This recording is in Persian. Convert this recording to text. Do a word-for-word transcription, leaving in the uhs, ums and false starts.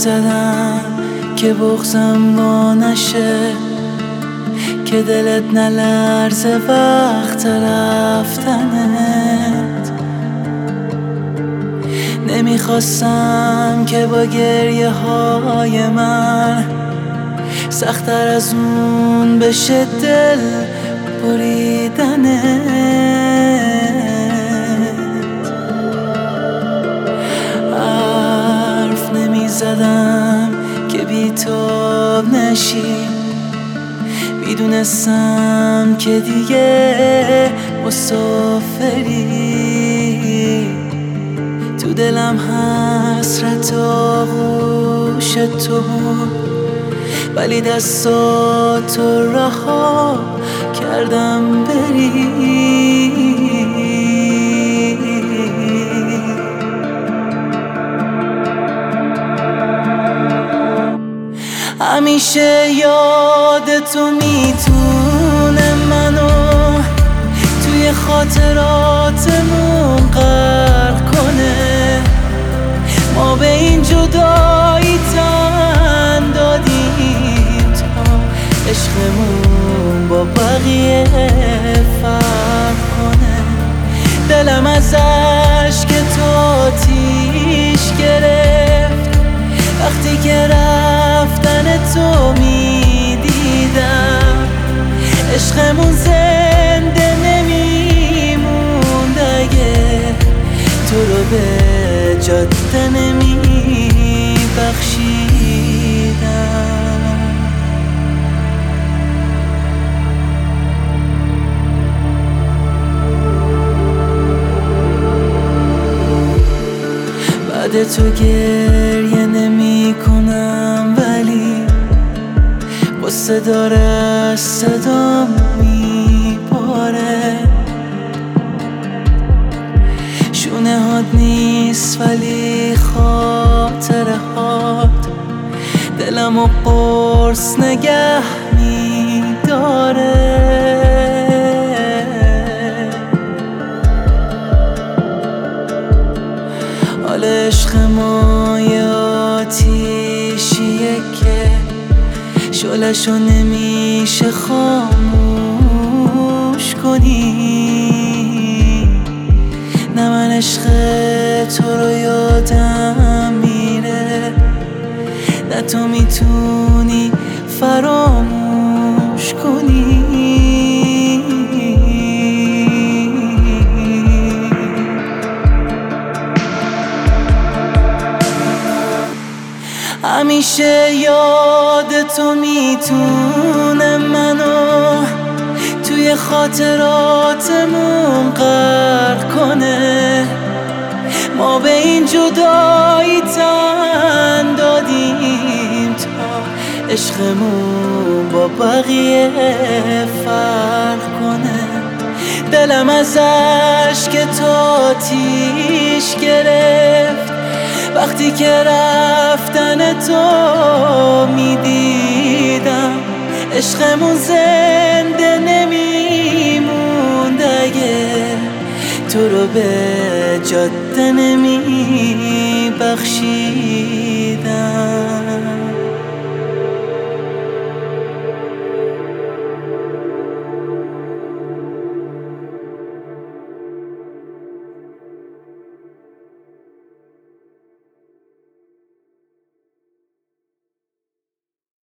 زدم که بغضم وا نشه، که دلت نلرزه وقت رفتنت. نمیخواستم که با گریه های من سخت‌تر از اون بشه دل بریدنت. حرف نمیزدم که بی‌تاب نشی، میدونستم که دیگه مسافری. تو دلم حسرت آغوش تو بود، ولی دستاتو رها کردم بری. همیشه یادتو میتونه منو توی خاطراتمون غرق کنه. ما به این جدایی تن دادیم تا عشقمون با بقیه فرق کنه. دلم از عشق تو آتیش گرفت وقتی که رفتن تو میدیدم. عشقمون زنده نمیموند اگه تو رو به جاده نمیبخشیدم. بعد تو گریه نمی کنم، ولی با صدا از صدام میپاره. شونه هات نیست ولی خاطره هات دلم و قرص نگه میداره. حال عشق ما یه آتیشیه که شعله‌شو نمیشه خاموش کنی. نه من عشق تو رو یادم میره، نه تو میتونی فراموش کنی. همیشه یادتو میتونه منو توی خاطراتمون غرق کنه. ما به این جدایی تن دادیم تا عشقمون با بقیه فرق کنه. دلم از عشق تو آتیش گرفت وقتی که رفتن تو میدیدم. عشقمون زنده نمیموند اگه تو رو به جاده نمیبخشید.